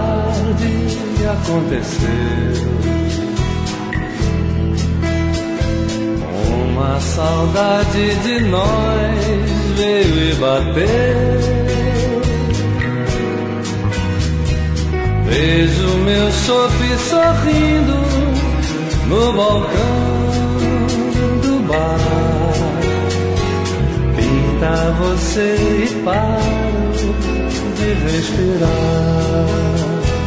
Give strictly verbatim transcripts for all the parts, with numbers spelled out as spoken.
tarde aconteceu. Uma saudade de nós veio e bateu. Vejo meu chope sorrindo no balcão do bar. Pinta você e paro de respirar.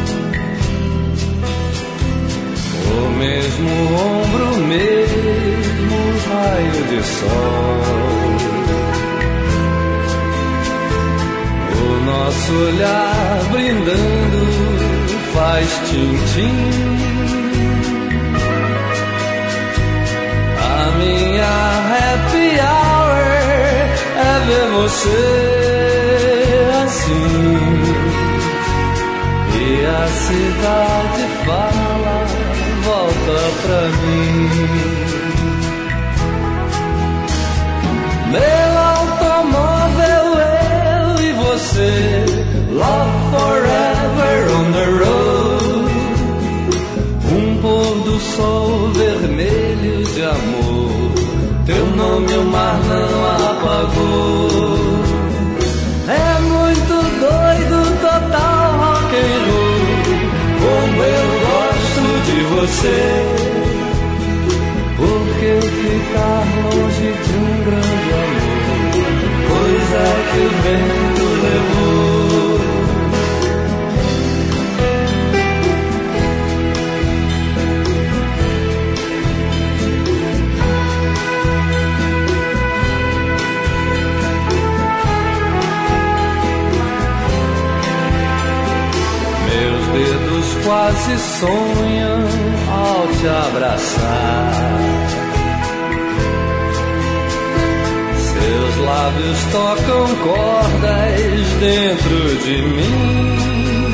O mesmo ombro, o mesmo raio de sol. O nosso olhar brindando faz tim-tim. A minha happy hour é ver você assim. E a cidade fala, volta pra mim. Meu automóvel, eu e você, love forever on the road. Um pôr do sol vermelho de amor, teu nome o mar não apagou. É muito doido, total rock and roll. Como eu gosto de você, porque eu ficar longe de um grande amor, coisa que o vento levou. Meus dedos quase sonham ao te abraçar. Seus lábios tocam cordas dentro de mim.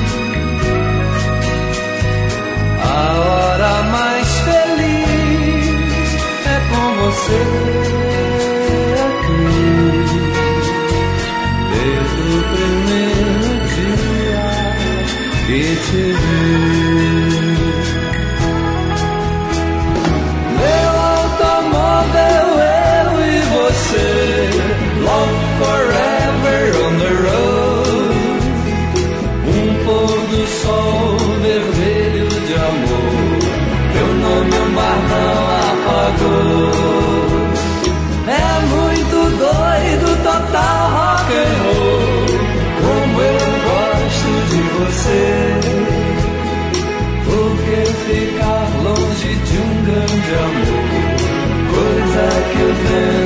A hora mais feliz é com você aqui. Desde o primeiro dia que te vi. Meu automóvel, eu e você, love forever on the road. Um pôr do sol vermelho de amor, teu nome o mar não apagou. É muito doido, total rock and roll. Como eu gosto de você, porque ficar longe de um grande amor, coisa que eu vejo